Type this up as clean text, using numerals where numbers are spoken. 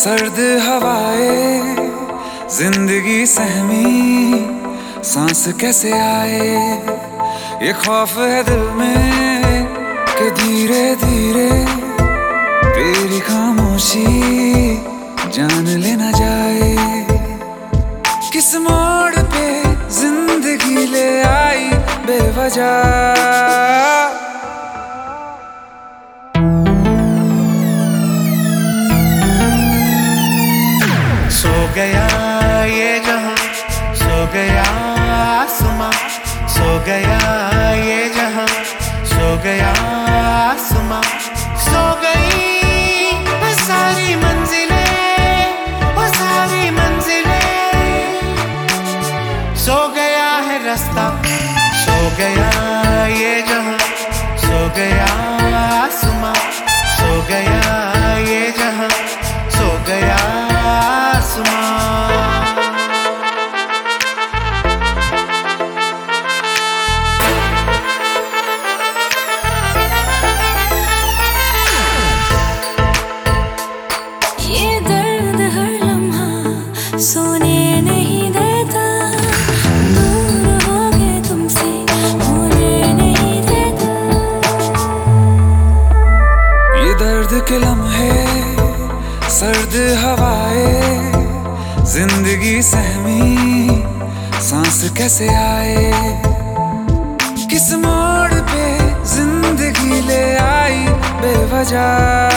सर्द हवाएं जिंदगी सहमी सांस कैसे आए। ये खौफ है दिल में कि धीरे धीरे तेरी खामोशी जान लेना जाए। किस मोड़ पे जिंदगी ले आई बेवजह। सो गया ये जहां, सो गया आसमां, सो गया ये जहां, सो गया आसमां, सो गई वो सारी मंजिलें, वो सारी मंजिलें। सो गया है रास्ता, सो गया ये जहां, सो गया आसमां, सो गया ये जहां, सो गया आसमां। ये दर्द हर लम्हा सोने नहीं देता, दूर हो गए तुमसे होने नहीं देता। ये दर्द के लम्हे सर्द हवाएं जिंदगी सहमी सांस कैसे आए। किस मोड़ पे जिंदगी ले आई बेवजह।